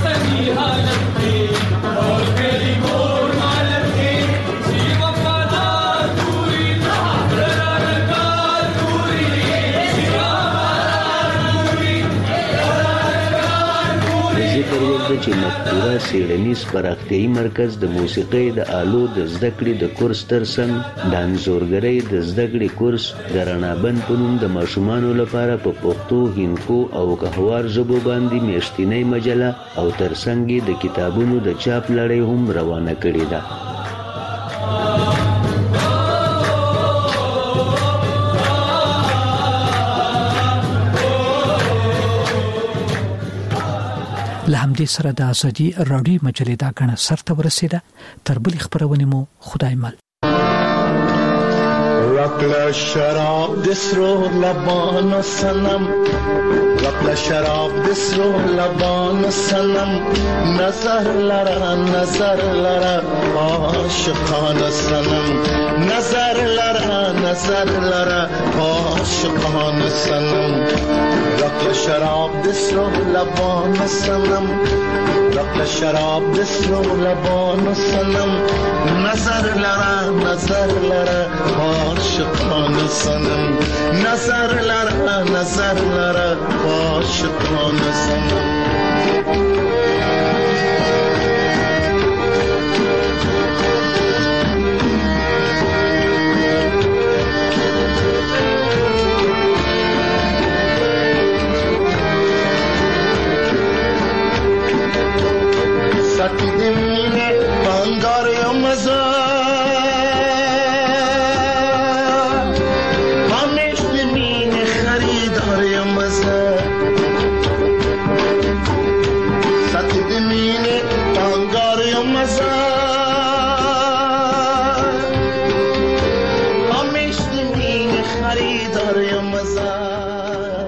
ذکر وکړه چې مفکوره سیډنیز پراختیايي مرکز د موسیقۍ د آلو د زده کړې د کورس ترڅنګ د انځورګرۍ د زده کړې کورس د رڼابند په نوم د ماشومانو لپاره په پښتو، هندکو او کهوار ژبو باندې میاشتنۍ مجله او ترڅنګ یې د کتابونو د چاپ لړۍ هم روانه کړې ده. له همدې سره د ازادي راډیو مجلې دا غڼه سرته ورسیده. تر بلې خبرونې مو خدای مل. رکل شراب د سرو لبانو سنم رقل شراب دسرو لبان سنم نظر لرا نظر لرا عاشقان سنم نظر لرا نظر لرا عاشقان سنم رقل شراب دسرو لبان سنم رقل شراب دسرو لبان سنم نظر لرا نظر لرا عاشقان سنم نظر لرا نظر لرا عاشقان سنم